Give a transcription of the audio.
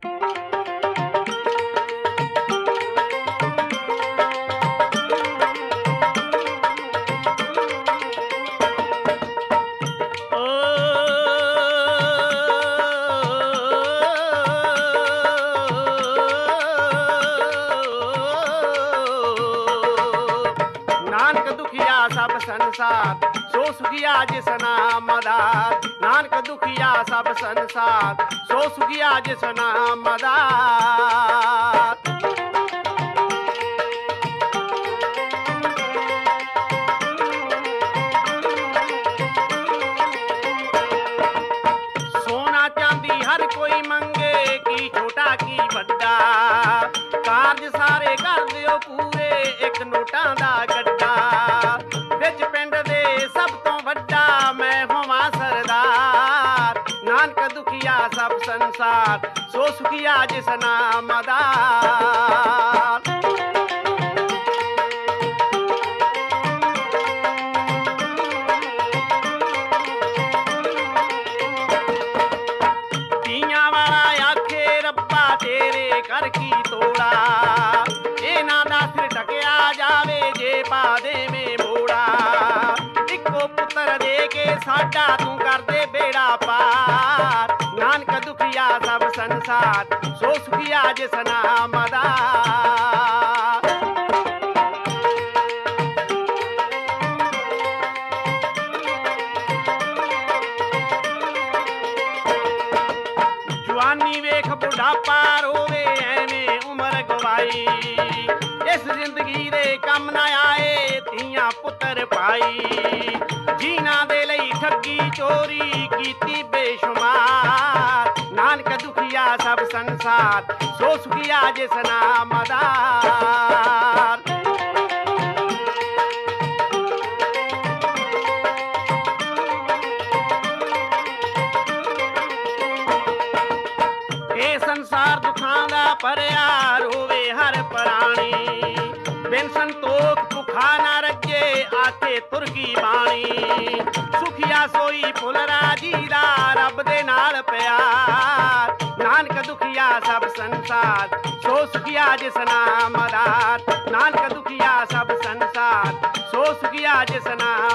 नानक दुखिया सब संसार सो सुखिया जिस नाम मदार। नानक दुखिया सब संसार सो सुखिया जिस नाम मदार। सोना चांदी हर कोई मंगे की छोटा की बड़ा। कारज सारे कर दिओ पूरे एक नोटां दा गड्ढा। विच पिंड दे सब तो वड्डा मैं होवां सरदार। नानक दुखिया सब संसार सो सुखिया जिस नाम मदार। ਧੀਆਂ ਵਾਲਾ ਆਖੇ ਰੱਬਾ ਤੇਰੇ ਕਰ ਕੀ ਤੋੜਾ। ਇਹਨਾਂ ਦਾ ਸਿਰ ਢਕਿਆ ਜਾਵੇ ਜੇ ਪਾ ਦੇਵੇਂ ਮੋੜਾ। ਇੱਕੋ ਪੁੱਤਰ ਦੇ ਕੇ ਸਾਡਾ ਤੂੰ ਕਰਦੇ ਬੇੜਾ ਪਾਰ। ਨਾਨਕ ਦੁਖੀਆ ਸਭ ਸੰਸਾਰ ਸੋ ਸੁਖੀਆ ਜਿਸ ਨਾਮ ਮਦਾਰ। ਜਵਾਨੀ ਵੇਖ ਬੁਢਾਪਾ ਰੋਵੇ ਐਵੇਂ ਉਮਰ ਗਵਾਈ। ਇਸ ਜ਼ਿੰਦਗੀ ਦੇ ਕੰਮ ਨਾ ਆਏ ਧੀਆਂ ਪੁੱਤਰ ਪਾਈ। ਜੀਣਾ ਦੇ ਲਈ ਠੱਗੀ ਚੋਰੀ ਕੀਤੀ ਬੇਸ਼ੁਮਾਰ। ਨਾਨਕ ਦੁਖੀਆ ਸਭ ਸੰਸਾਰ ਸੋ ਸੁਖੀਆ ਜਿਸ ਨਾਮ ਮਦਾਰ। ਇਹ ਸੰਸਾਰ ਦੁੱਖਾਂ ਦਾ ਭਰਿਆ ਰੋਵੇ ਹਰ ਪ੍ਰਾਣੀ। ਬਿਨ ਸੰਤੋਖ ਭੁੱਖਾ ਨਾ ਰੱਜੇ ਆਖੇ ਤੁਰ ਗਈ ਬਾਣੀ। ਸੁਖੀਆ ਸੋਈ ਫੁੱਲ ਰਾਜੀ ਦਾ ਰੱਬ ਦੇ ਨਾਲ ਪਿਆਰ। ਨਾਨਕ ਦੁਖੀਆ ਸਭ ਸੰਸਾਰ ਸੋ ਸੁਖੀਆ ਜਿਸ ਨਾਮ ਮਦਾਰ। ਨਾਨਕ ਦੁਖੀਆ ਸਭ ਸੰਸਾਰ ਸੋ ਸੁਖੀਆ ਜਿਸ ਨਾਮ